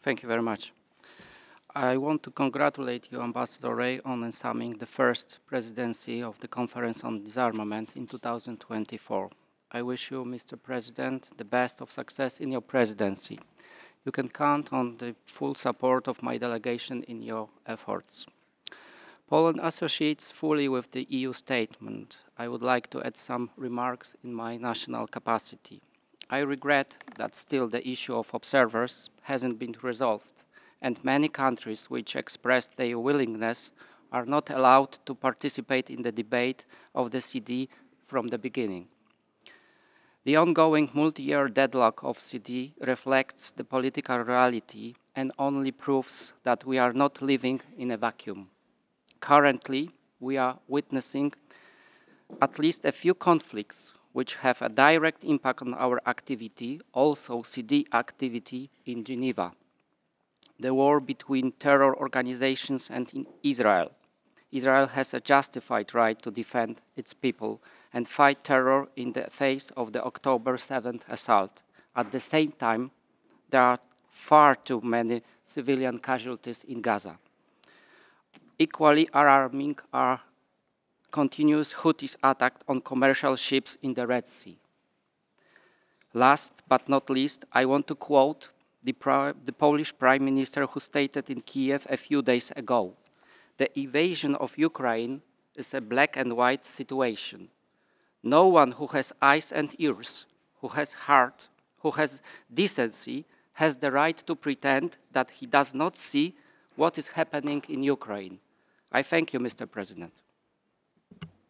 Thank you very much. I want to congratulate you, Ambassador Ray, on assuming the first presidency of the Conference on Disarmament in 2024. I wish you, Mr. President, the best of success in your presidency. You can count on the full support of my delegation in your efforts. Poland associates fully with the EU statement. I would like to add some remarks in my national capacity. I regret that still the issue of observers hasn't been resolved, and many countries which expressed their willingness are not allowed to participate in the debate of the CD from the beginning. The ongoing multi-year deadlock of CD reflects the political reality and only proves that we are not living in a vacuum. Currently, we are witnessing at least a few conflicts which have a direct impact on our activity, also CD activity in Geneva. The war between terror organizations and in Israel. Israel has a justified right to defend its people and fight terror in the face of the October 7th assault. At the same time, there are far too many civilian casualties in Gaza. Equally alarming are continuous Houthis attacks on commercial ships in the Red Sea. Last but not least, I want to quote the Polish Prime Minister who stated in Kiev a few days ago, "The invasion of Ukraine is a black and white situation. No one who has eyes and ears, who has heart, who has decency, has the right to pretend that he does not see what is happening in Ukraine." I thank you, Mr. President.